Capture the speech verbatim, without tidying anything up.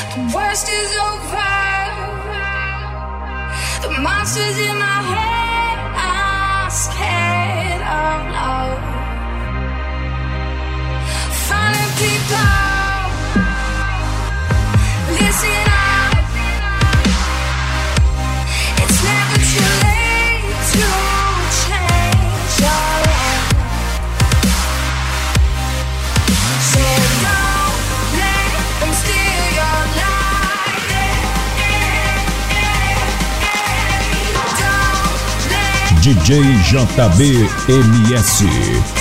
Worst is over. The monsters in my head are scared of love. Finding people, listen up. It's never too late to change your life. So don't let them steal your life. Don't let D J J B M S